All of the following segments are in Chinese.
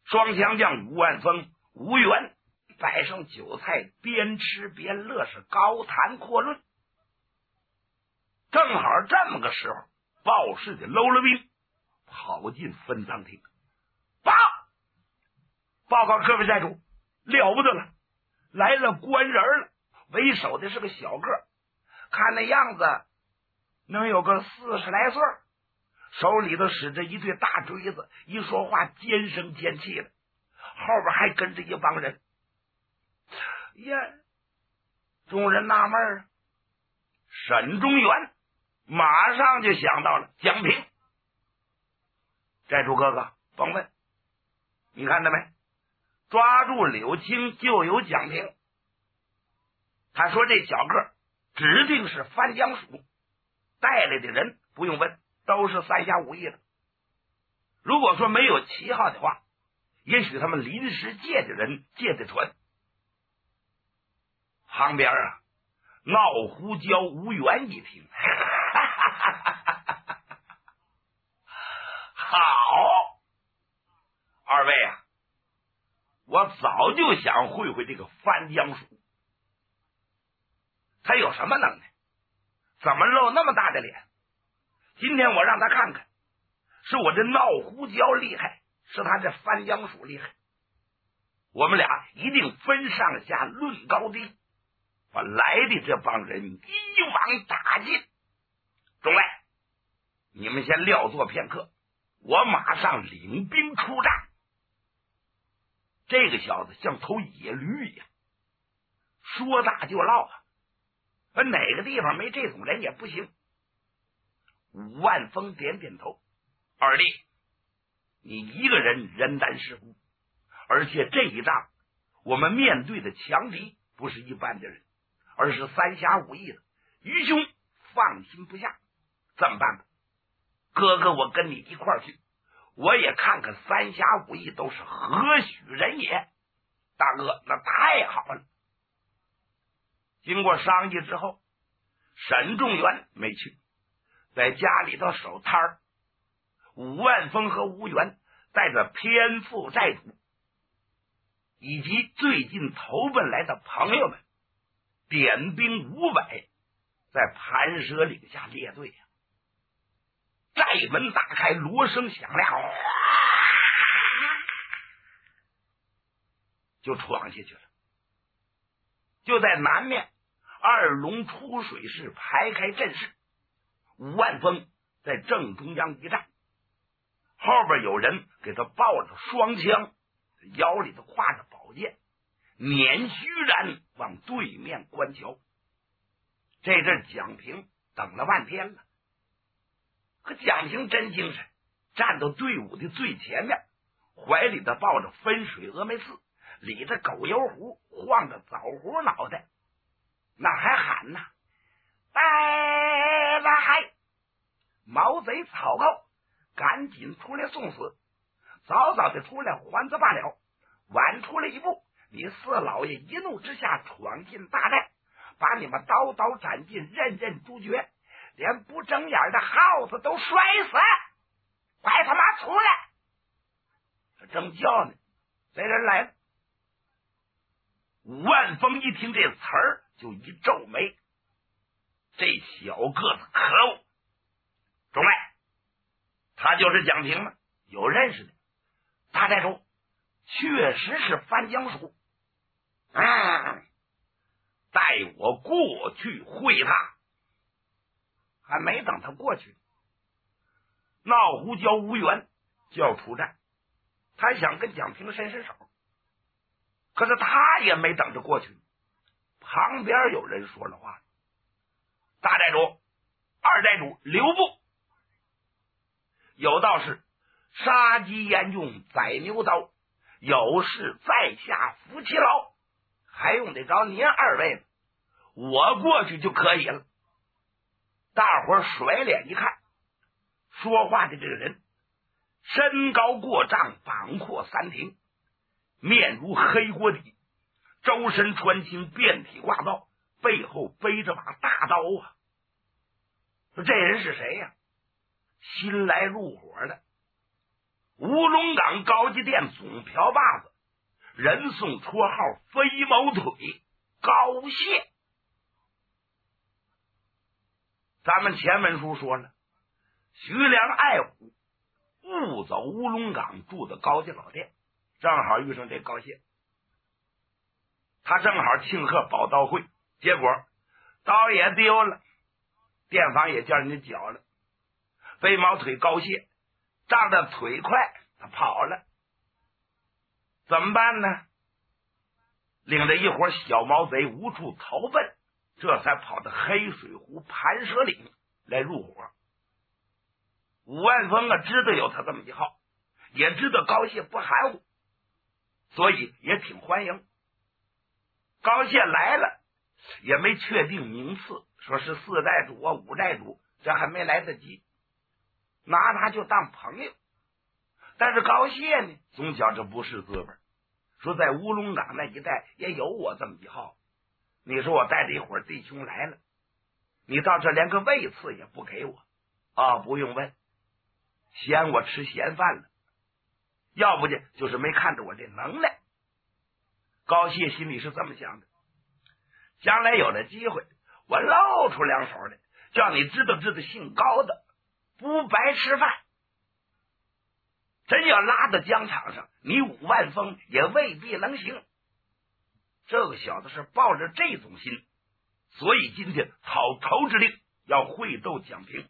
双枪将吴万峰、吴元摆上酒菜，边吃边乐，是高谈阔论。正好这么个时候，报事的搂了兵跑进分赃厅，报告各位寨主，了不得了，来了官人了。为首的是个小个，看那样子能有个40来岁，手里头使着一对大锥子，一说话尖声尖气的，后边还跟着一帮人。呀，众人纳闷啊，沈中原马上就想到了蒋平。寨主哥哥甭问，你看到没，抓住柳青就有蒋平。他说这小个指定是番江署带来的人，不用问，都是三峡武艺的。如果说没有旗号的话，也许他们临时借的人借的船。旁边啊，闹胡椒吴元一听，好，二位啊，我早就想会会这个番江署，他有什么能耐？怎么露那么大的脸？今天我让他看看，是我这闹胡椒厉害，是他这番江署厉害。我们俩一定分上下论高低，把来的这帮人一网打尽。众位，你们先撂坐片刻，我马上领兵出战。这个小子像头野驴一样，说大就唠啊，哪个地方没这种人也不行。武万峰点点头，二弟，你一个人人单势孤，而且这一仗我们面对的强敌不是一般的人，而是三峡武艺的，愚兄放心不下。这么办吧，哥哥我跟你一块儿去，我也看看三峡武艺都是何许人也。大哥，那太好了。经过商议之后，沈仲元没去，在家里头守摊儿。武万峰和吴元带着偏副寨主以及最近投奔来的朋友们，点兵500，在盘蛇岭下列队啊。寨门打开，锣声响亮，就闯下去了。就在南面二龙出水式排开阵势，武万峰在正中央一站，后边有人给他抱着双枪，腰里头挎着宝剑，捻须髯往对面观瞧。这阵蒋平等了半天了，可蒋平真精神，站到队伍的最前面，怀里头抱着分水峨眉刺，理着狗油壶，晃着枣核脑袋，那还喊呢，来来，毛贼草寇，赶紧出来送死，早早的出来还则罢了，晚出来一步，你四老爷一怒之下闯进大寨，把你们刀刀斩尽，任任诛绝，连不睁眼的耗子都摔死，快他妈出来！他正叫呢，这人来了。武万峰一听这词儿就一皱眉，这小个子可恶。众位，他就是蒋平吗？有认识的。大寨主，确实是番江署。带我过去会他。还没等他过去，闹胡椒吴元就要出战，他想跟蒋平伸伸手，可是他也没等着过去。旁边有人说了话，大寨主、二寨主留步，有道是杀鸡焉用宰牛刀，有事在下夫妻劳，还用得着您二位呢？我过去就可以了。大伙儿甩脸一看，说话的这个人身高过丈，膀阔3庭，面如黑锅底，周身穿青，遍体挂刀，背后背着把大刀啊！说这人是谁呀？新来入伙的。 乌龙岗高级店总瓢把子，人送绰号飞毛腿高谢。咱们前文书说了，徐良爱虎误走乌龙岗住的高级老店，正好遇上这高谢。他正好庆贺宝刀会，结果刀也丢了，店房也叫人家缴了。飞毛腿高谢仗着腿快，他跑了。怎么办呢？领着一伙小毛贼无处逃奔，这才跑到黑水湖盘蛇岭来入伙。武万峰啊，知道有他这么一号，也知道高谢不含糊，所以也挺欢迎。高谢来了，也没确定名次，说是4寨主啊5寨主，这还没来得及，拿他就当朋友。但是高谢呢，总觉着不是滋味，说在乌龙岗那一带也有我这么一号，你说我带着一伙弟兄来了，你到这连个位次也不给我啊？不用问，嫌我吃闲饭了，要不就是没看着我这能耐。高谢心里是这么想的，将来有了机会，我露出两手来，叫你知道知道姓高的不白吃饭。真要拉到疆场上，你武万峰也未必能行。这个小子是抱着这种心，所以今天讨头之令要会斗蒋平。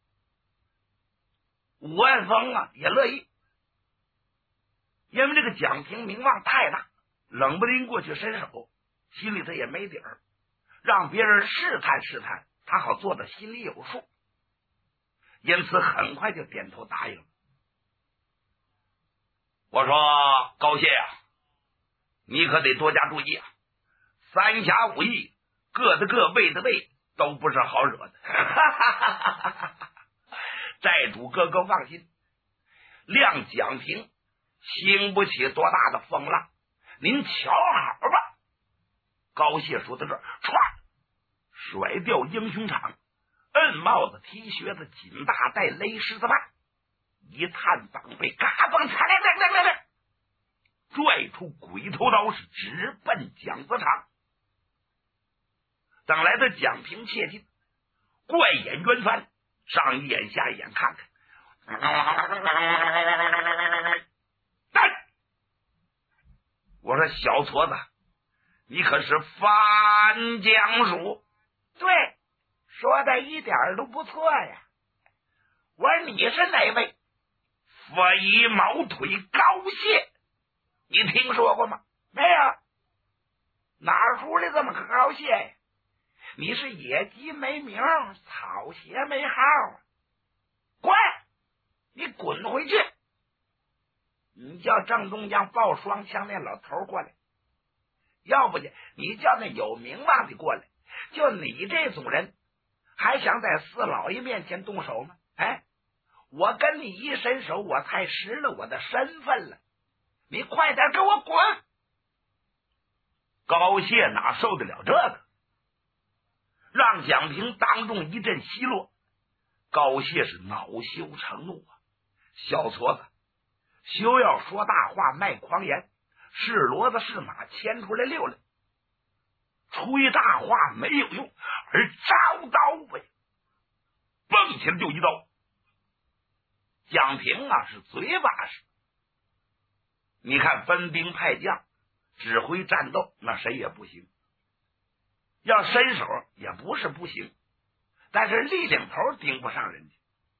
武万峰啊也乐意，因为这个蒋平名望太大，冷不丁过去伸手，心里头也没底儿，让别人试探试探，他好做的心里有数，因此很快就点头答应了。我说高谢啊，你可得多加注意啊，三侠五义各的各，位的位，都不是好惹的。寨主哥哥放心，谅蒋平兴不起多大的风浪，您瞧好吧。高谢说到这儿，唰甩掉英雄场，摁帽子踢靴子紧大带勒狮子绊，一探膀背，嘎嘣嚓来，拽出鬼头刀，是直奔蒋子场。等来的蒋平切近，怪眼圆翻，上一眼下一眼看看，我说小矬子，你可是翻江鼠？ 对，说的一点都不错呀。我说你是哪位？ 飞毛腿高谢，你听说过吗？ 没有。哪儿出来这么个高谢呀？你是野鸡没名，草鞋没号啊！滚！你滚回去！你叫正中将抱双枪那老头过来，要不你叫那有名望的过来。就你这种人，还想在四老爷面前动手吗？哎，我跟你一伸手，我才失了我的身份了。你快点给我滚！ 高谢哪受得了这个，让蒋平当众一阵奚落。高谢是恼羞成怒啊！小矬子，休要说大话卖狂言，是骡子是马牵出来溜溜，吹大话没有用，而招刀呗！蹦起来就一刀。蒋平啊是嘴巴实，你看分兵派将指挥战斗，那谁也不行，要伸手也不是不行，但是力量头顶不上人家。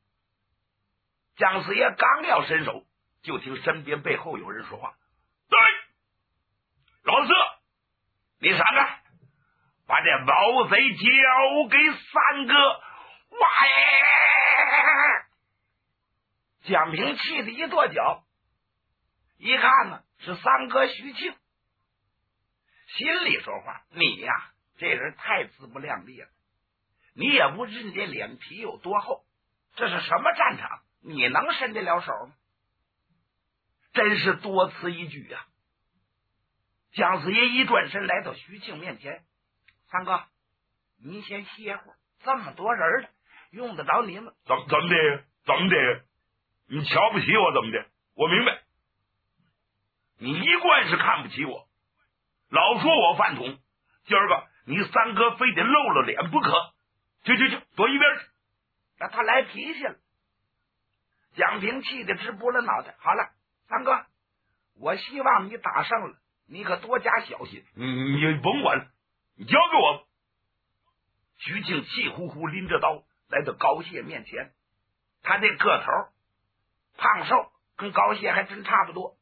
蒋四爷刚要伸手，就听身边背后有人说话：“对，老四，你闪开，把这毛贼交给三哥。”哇耶！ 蒋平气得一跺脚，一看呢是三哥徐庆，心里说话：你呀，这人太自不量力了，你也不知你这脸皮有多厚，这是什么战场，你能伸得了手吗？真是多此一举啊！蒋四爷一转身来到徐庆面前：“三哥，您先歇会儿，这么多人了，用得着您吗？” 怎么的？你瞧不起我怎么的？ 我明白，你一贯是看不起我，老说我饭桶，今儿个你三哥非得露了脸不可。去，躲一边去。 那他来脾气了。蒋平气得直拨了脑袋。好了，三哥，我希望你打胜了，你可多加小心。 你甭管了，你交给我。徐庆气呼呼拎着刀来到高谢面前，他这个头胖瘦跟高谢还真差不多，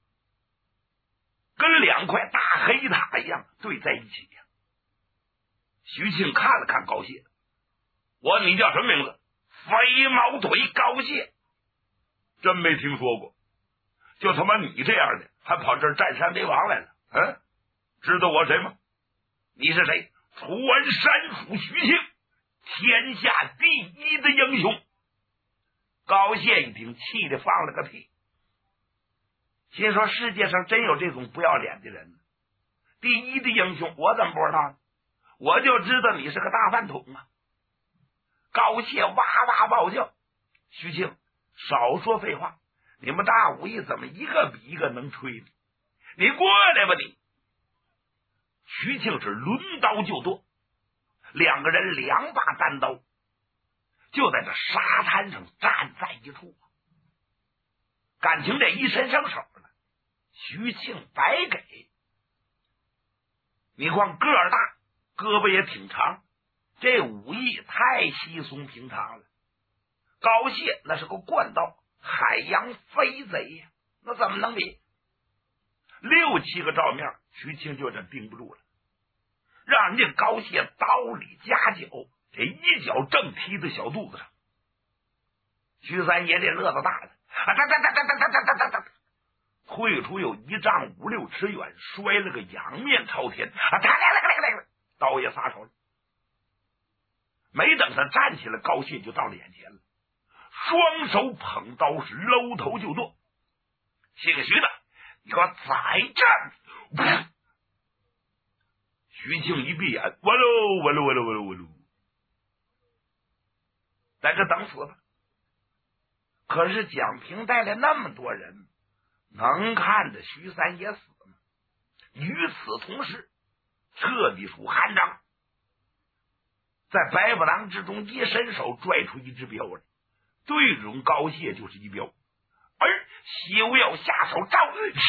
跟两块大黑塔一样对在一起。徐庆看了看高谢，我问你叫什么名字？飞毛腿高谢。真没听说过，就他妈你这样的还跑这儿占山为王来了。知道我谁吗？你是谁？楚安山府徐庆，天下第一的英雄。高谢一听，气得放了个屁，心说世界上真有这种不要脸的人。第一的英雄我怎么不知道呢？我就知道你是个大饭桶啊。高谢哇哇暴叫，徐庆少说废话，你们大武艺怎么一个比一个能吹呢？你过来吧你。徐庆是抡刀就剁，两个人两把单刀就在这沙滩上站在一处，感情这一伸上手了，徐庆白给。你光个儿大，胳膊也挺长，这武艺太稀松平常了。高谢那是个惯刀，海洋飞贼呀，那怎么能比？6、7个照面，徐庆就这盯不住了，让人家高谢刀里夹脚，这一脚正踢在小肚子上。徐三爷这乐子大了，退出有1丈5、6尺远，摔了个仰面朝天，刀也撒手了。没等他站起来，高谢就到了眼前了，双手捧刀是搂头就剁。姓徐的，你给我在这儿！徐庆一闭眼，完喽，在这等死吧。可是蒋平带来那么多人，能看着徐三爷死吗？与此同时，彻底属韩章在白布郎之中一伸手拽出一只镖来，对准高谢就是一镖，而休要下手，招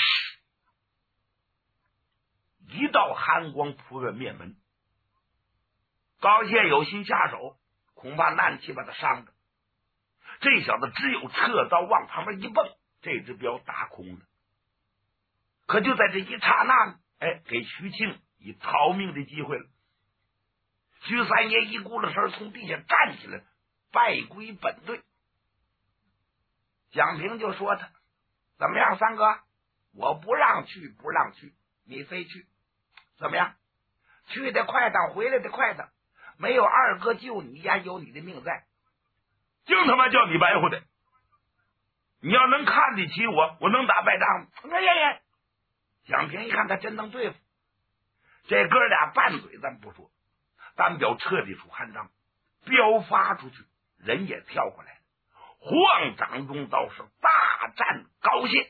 一道寒光扑奔面门。高谢有心下手，恐怕难气把他伤着。这小子只有撤刀往旁边一蹦，这只镖打空了。可就在这一刹那，给徐庆以逃命的机会了。徐三爷一咕噜声从地下站起来，拜归本队。蒋平就说他怎么样，三哥，我不让去，你非去，怎么样？去的快当，回来的快当，没有二哥救你，也有你的命在。 净他妈叫你白活的！你要能看得起我，我能打败仗吗？ 蒋平一看他真能对付，这哥俩拌嘴咱不说，单表彻底出汗章，镖发出去，人也跳过来了，晃掌中刀是大战高谢。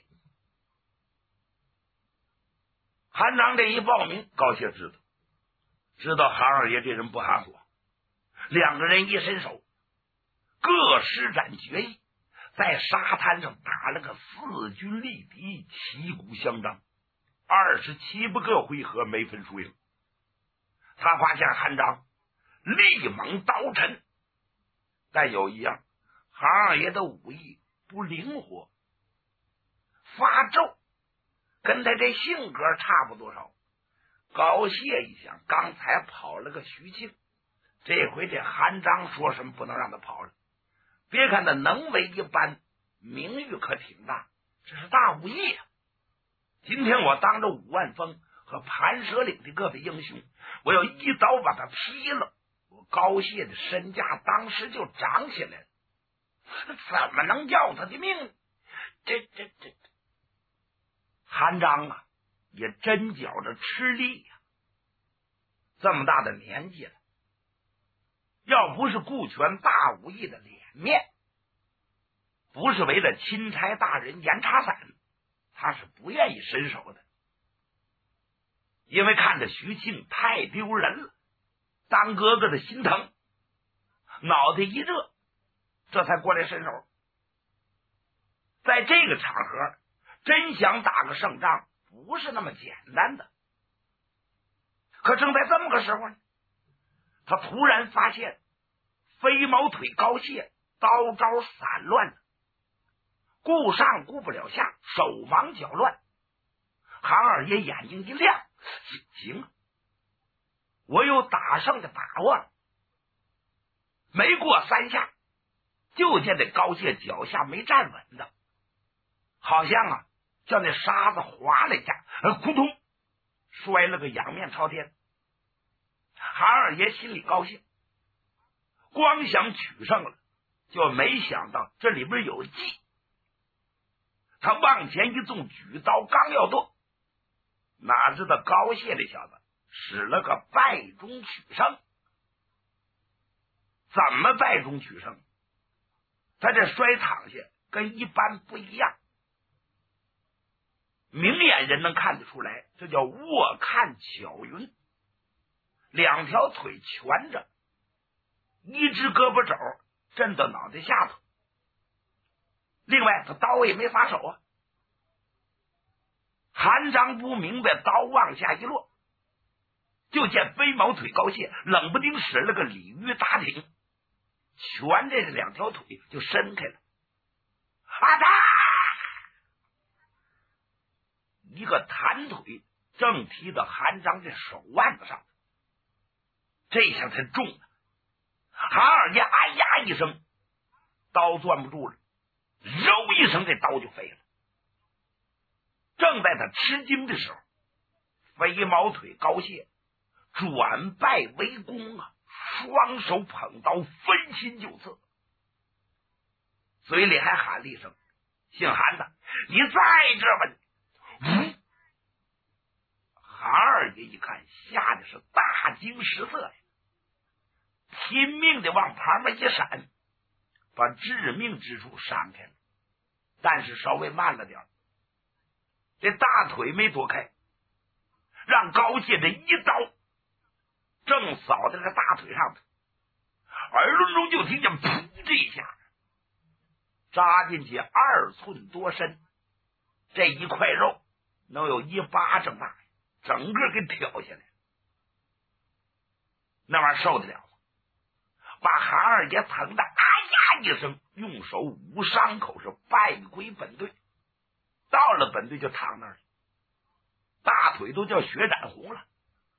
韩章这一报名，高谢知道韩二爷这人不含糊，两个人一伸手，各施展绝艺，在沙滩上打了个4军力敌，旗鼓相当，27、8个回合没分输赢。他发现韩章力猛刀沉，但有一样，韩二爷的武艺不灵活，发咒跟他这性格差不多少。高谢一想，刚才跑了个徐庆，这回这韩章说什么不能让他跑了。别看他能为一般，名誉可挺大，这是大武艺啊！今天我当着5万峰和盘蛇岭的各位英雄，我要一刀把他劈了，我高谢的身价当时就涨起来了。怎么能要他的命？这韩章啊，也真觉着吃力呀！这么大的年纪了，要不是顾全大武艺的脸面， 不是为了钦差大人严查伞，他是不愿意伸手的，因为看着徐庆太丢人了，当哥哥的心疼，脑袋一热，这才过来伸手。在这个场合，真想打个胜仗不是那么简单的。可正在这么个时候呢，他突然发现飞毛腿高谢刀招散乱的，顾上顾不了下，手忙脚乱。韩二爷眼睛一亮，行，我有打胜的把握。没过3下，就见这高谢脚下没站稳的，好像叫那沙子滑了一下，扑通摔了个仰面朝天。韩二爷心里高兴，光想取胜了，就没想到这里边有计。他往前一纵，举刀刚要剁，哪知道高谢这小子使了个败中取胜。怎么败中取胜？他这摔躺下跟一般不一样，明眼人能看得出来，这叫卧看巧云。2条腿蜷着，一只胳膊肘震到脑袋下头，另外他刀也没撒手啊。韩章不明白，刀往下一落，就见飞毛腿高谢冷不丁使了个鲤鱼打挺，蜷着这2条腿就伸开了，一个弹腿正踢到韩章这手腕子上，这下才中了。韩二爷哎呀一声，刀攥不住了，揉一声，这刀就飞了。正在他吃惊的时候，飞毛腿高谢转败为攻啊，双手捧刀分心就刺，嘴里还喊了一声：“姓韩的，你在这吧！”韩二爷一看，吓得是大惊失色呀，拼命的往旁边一闪，把致命之处闪开了，但是稍微慢了点，这大腿没躲开，让高谢这一刀正扫在这大腿上头，耳轮中就听见噗这一下，扎进去2寸多深，这一块肉能有1巴掌大，整个给挑下来，那玩意儿受得了吗？把韩二爷疼的哎呀一声，用手捂伤口，是败归本队。到了本队就躺那儿了，大腿都叫血染红了，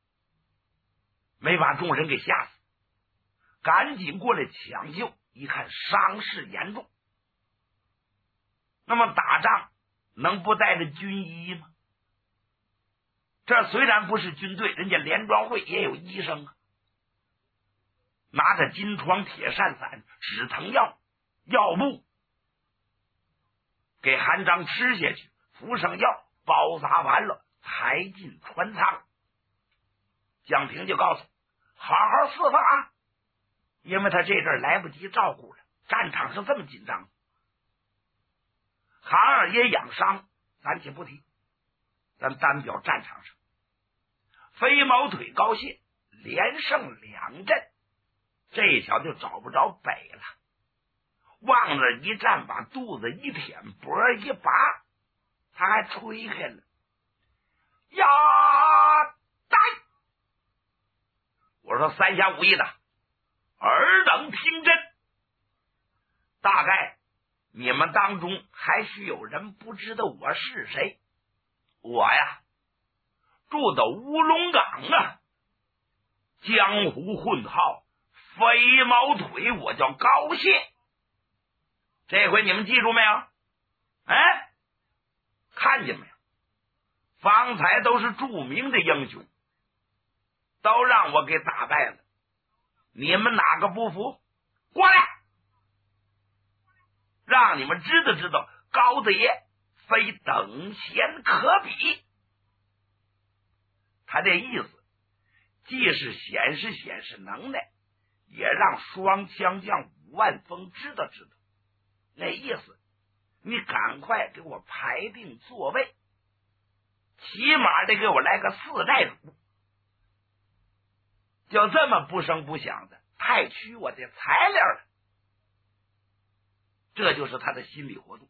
没把众人给吓死，赶紧过来抢救，一看伤势严重。那么打仗能不带着军医吗？这虽然不是军队，人家联庄会也有医生啊。拿着金疮铁扇散、止疼药、药布给韩章吃下去，敷上药，包扎完了抬进船舱。蒋平就告诉好好释放啊，因为他这阵来不及照顾了，战场上这么紧张。韩二爷养伤暂且不提，咱单表战场上，飞毛腿高谢连胜2阵，这小就找不着北了，往那一站，把肚子一舔，脖一拔，他还吹开了呀呆！我说3下5义的，尔等听真，大概你们当中还许有人不知道我是谁。我呀住到乌龙岗啊，江湖混号飞毛腿，我叫高谢。这回你们记住没有？哎，看见没有？方才都是著名的英雄，都让我给打败了，你们哪个不服？过来，让你们知道高子爷非等闲可比。他这意思既是显示能耐，也让双枪将5万峰知道。那意思你赶快给我排定座位，起码得给我来个4寨主。就这么不声不响的太取我的材料了，这就是他的心理活动。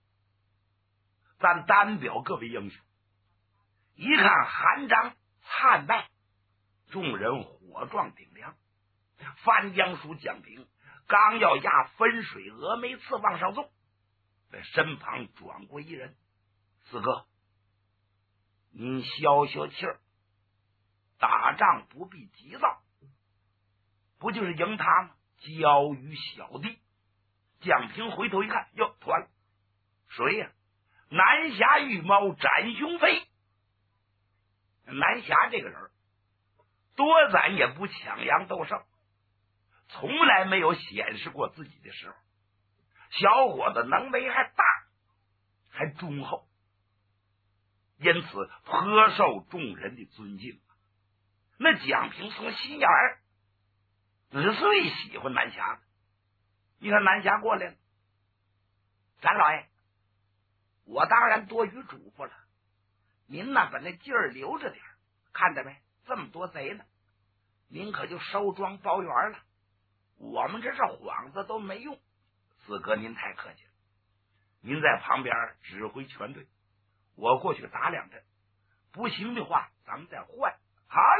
咱单表各位英雄，一看韩章惨败，众人火壮顶梁，范江叔蒋平刚要压分水峨眉刺往上纵，在身旁转过一人：“四哥，你消消气儿，打仗不必急躁，不就是赢他吗？交于小弟。”蒋平回头一看，哟，团了，谁呀？南侠玉猫展雄飞。南侠这个人多咱也不抢阳斗胜，从来没有显示过自己的时候。小伙子能为还大，还忠厚，因此颇受众人的尊敬。那蒋平从心眼儿是最喜欢南侠的。你看南侠过来了，咱老爷，我当然多余嘱咐了，您呢把那劲儿留着点，看着没，这么多贼呢，您可就收庄包圆了，我们这是幌子都没用。四哥您太客气了，您在旁边指挥全队，我过去打2阵，不行的话咱们再换。好嘞。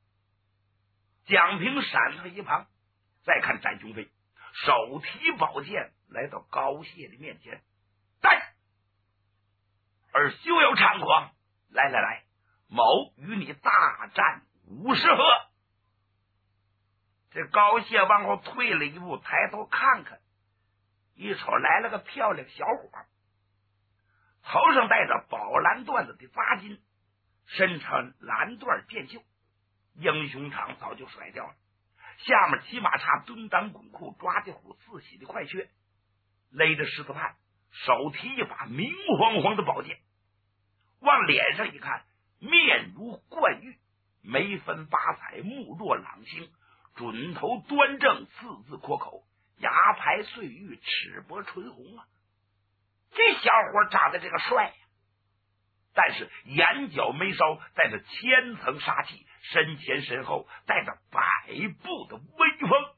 蒋平闪他一旁，再看展雄飞手提宝剑来到高谢的面前，带而休有猖狂，来来来，某与你大战50合。这高谢往后退了一步，抬头看看，一瞅来了个漂亮小伙，头上戴着宝蓝缎子的扎巾，身穿蓝缎箭袖，英雄场早就甩掉了，下面起码插蹲裆滚裤抓地虎四喜的快靴，勒着狮子畔，手提一把明晃晃的宝剑，往脸上一看，面如冠玉，眉分八彩，目若朗星，准头端正，字字阔口，牙排碎玉，齿薄唇红啊！这小伙长得这个帅呀，但是眼角眉梢带着千层杀气，身前身后带着100步的威风。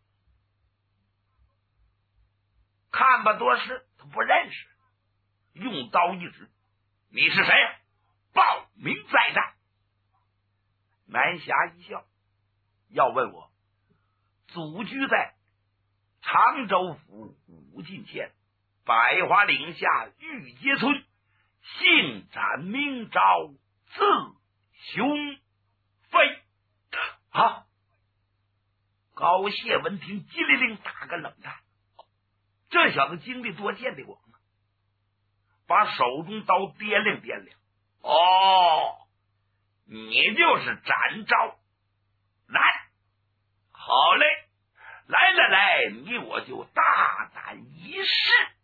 看吧多时，他不认识，用刀一指：“你是谁？报名再战。”南侠一笑：“要问我，祖居在常州府武进县百花岭下玉阶村，姓展名昭，字雄飞。”啊！高谢闻听，机灵灵打个冷战。这小子经历多，见得广啊！把手中刀掂量掂量，哦，你就是展昭。来，好嘞，来来来，你我就大胆一试。